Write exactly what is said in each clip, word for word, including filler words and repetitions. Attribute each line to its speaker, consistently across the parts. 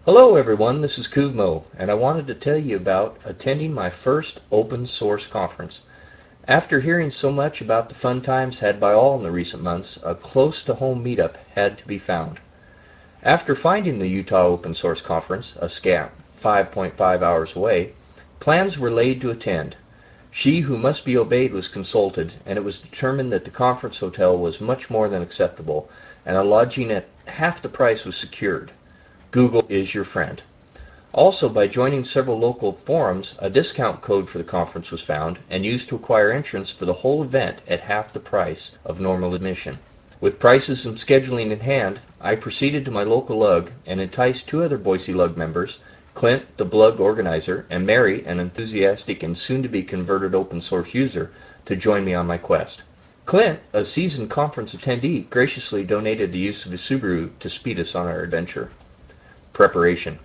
Speaker 1: Hello everyone, this is Kuvmo, and I wanted to tell you about attending my first open source conference. After hearing so much about the fun times had by all in the recent months, a close-to-home meetup had to be found. After finding the Utah Open Source Conference, a scant five point five hours away, plans were laid to attend. She who must be obeyed was consulted, and it was determined that the conference hotel was much more than acceptable, and a lodging at half the price was secured. Google is your friend. Also, by joining several local forums, a discount code for the conference was found and used to acquire entrance for the whole event at half the price of normal admission. With prices and scheduling in hand, I proceeded to my local lug and enticed two other Boise Lug members, Clint, the blug organizer, and Mary, an enthusiastic and soon-to-be converted open source user, to join me on my quest. Clint, a seasoned conference attendee, graciously donated the use of his Subaru to speed us on our adventure. Preparation.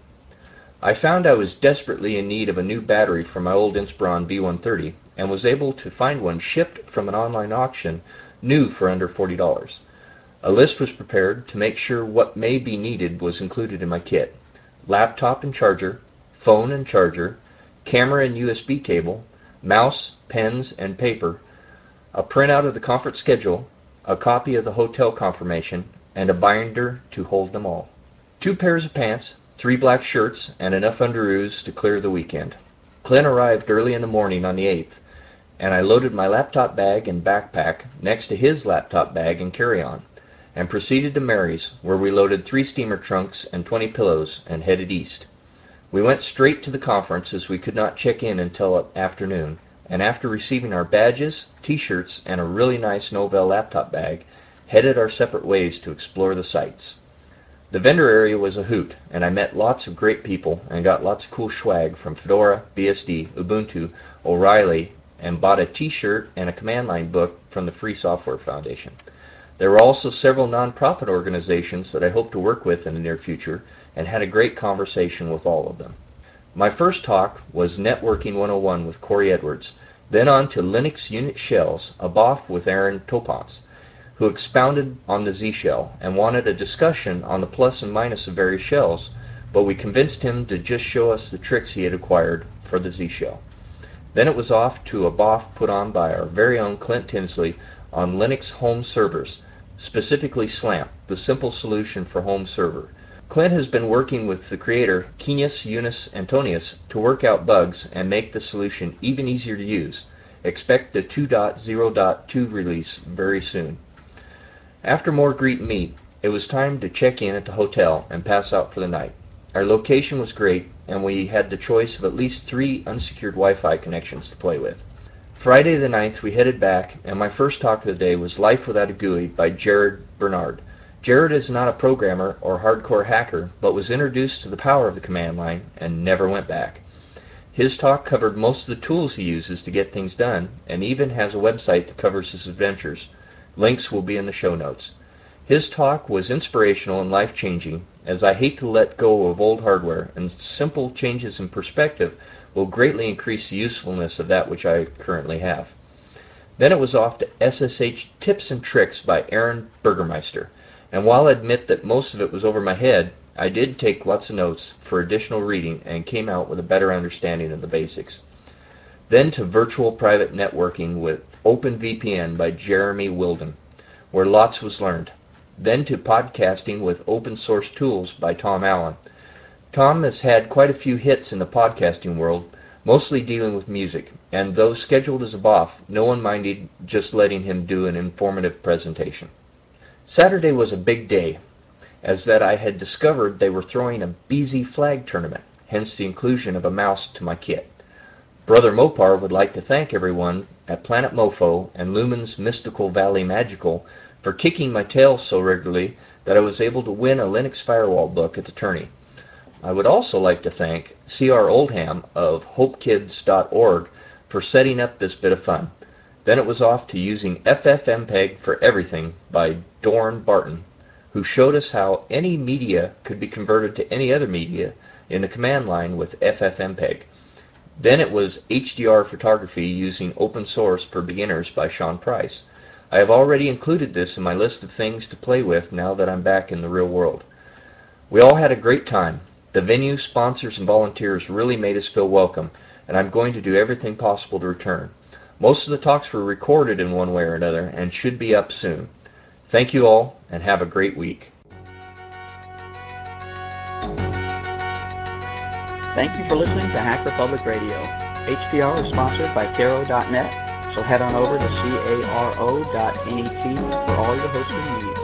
Speaker 1: I found I was desperately in need of a new battery for my old Inspiron B one thirty and was able to find one shipped from an online auction new for under forty dollars. A list was prepared to make sure what may be needed was included in my kit. Laptop and charger, phone and charger, camera and U S B cable, mouse, pens, and paper, a printout of the conference schedule, a copy of the hotel confirmation, and a binder to hold them all. Two pairs of pants, three black shirts, and enough underoos to clear the weekend. Clint arrived early in the morning on the eighth, and I loaded my laptop bag and backpack next to his laptop bag and carry-on, and proceeded to Mary's, where we loaded three steamer trunks and twenty pillows and headed east. We went straight to the conference as we could not check in until afternoon, and after receiving our badges, t-shirts, and a really nice Novell laptop bag, headed our separate ways to explore the sights. The vendor area was a hoot, and I met lots of great people and got lots of cool swag from Fedora, B S D, Ubuntu, O'Reilly, and bought a t-shirt and a command line book from the Free Software Foundation. There were also several nonprofit organizations that I hope to work with in the near future, and had a great conversation with all of them. My first talk was Networking one oh one with Corey Edwards, then on to Linux Unit Shells, a B O F with Aaron Topance, who expounded on the Z-shell and wanted a discussion on the plus and minus of various shells, but we convinced him to just show us the tricks he had acquired for the Z-shell. Then it was off to a B O F put on by our very own Clint Tinsley on Linux home servers, specifically SLAMP, the simple solution for home server. Clint has been working with the creator, Kenius Yunus Antonius, to work out bugs and make the solution even easier to use. Expect the two point oh point two release very soon. After more greet and meet, it was time to check in at the hotel and pass out for the night. Our location was great, and we had the choice of at least three unsecured Wi-Fi connections to play with. Friday the ninth, we headed back, and my first talk of the day was Life Without a G U I by Jared Bernard. Jared is not a programmer or hardcore hacker, but was introduced to the power of the command line and never went back. His talk covered most of the tools he uses to get things done, and even has a website that covers his adventures. Links will be in the show notes. His talk was inspirational and life-changing, as I hate to let go of old hardware, and simple changes in perspective will greatly increase the usefulness of that which I currently have. Then it was off to S S H Tips and Tricks by Aaron Burgermeister, and while I admit that most of it was over my head, I did take lots of notes for additional reading and came out with a better understanding of the basics. Then to Virtual Private Networking with OpenVPN by Jeremy Wilden, where lots was learned. Then to Podcasting with Open Source Tools by Tom Allen. Tom has had quite a few hits in the podcasting world, mostly dealing with music, and though scheduled as a B O F, no one minded just letting him do an informative presentation. Saturday was a big day, as that I had discovered they were throwing a B Z flag tournament, hence the inclusion of a mouse to my kit. Brother Mopar would like to thank everyone at Planet Mofo and Lumen's Mystical Valley Magical for kicking my tail so regularly that I was able to win a Linux Firewall book at the tourney. I would also like to thank C R Oldham of hope kids dot org for setting up this bit of fun. Then it was off to using FFmpeg for Everything by Dorn Barton, who showed us how any media could be converted to any other media in the command line with FFmpeg. Then it was H D R photography using open source for beginners by Sean Price. I have already included this in my list of things to play with now that I'm back in the real world. We all had a great time. The venue, sponsors, and volunteers really made us feel welcome, and I'm going to do everything possible to return. Most of the talks were recorded in one way or another and should be up soon. Thank you all, and have a great week.
Speaker 2: Thank you for listening to Hacker Public Radio. H P R is sponsored by Caro dot net, so head on over to caro dot net for all your hosting needs.